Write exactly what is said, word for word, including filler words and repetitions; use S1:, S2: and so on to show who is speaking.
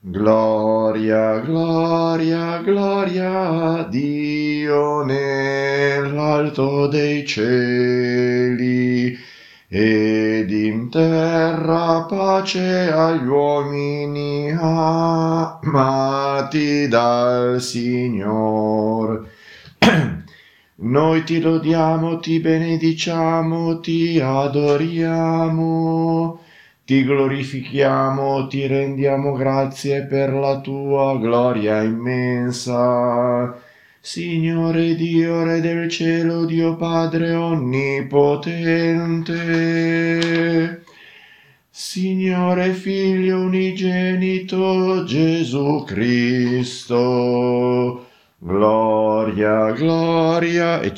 S1: Gloria, gloria, gloria a Dio nell'alto dei cieli, ed in terra pace agli uomini amati dal Signor. Noi ti lodiamo, ti benediciamo, ti adoriamo, ti glorifichiamo, ti rendiamo grazie per la tua gloria immensa. Signore Dio, Re del cielo, Dio Padre onnipotente, Signore Figlio unigenito Gesù Cristo, gloria, gloria, e